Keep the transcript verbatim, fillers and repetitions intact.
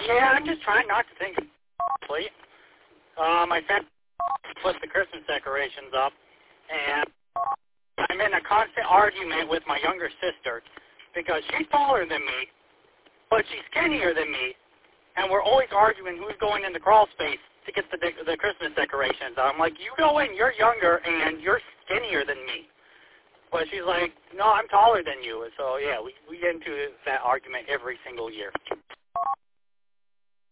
Yeah, I'm just trying not to think of it. Uh, my family put the Christmas decorations up, and I'm in a constant argument with my younger sister because she's taller than me, but she's skinnier than me, and we're always arguing who's going in the crawl space to get the de- the Christmas decorations. I'm like, you go in, you're younger, and you're skinnier than me. But she's like, no, I'm taller than you. So, yeah, we, we get into that argument every single year.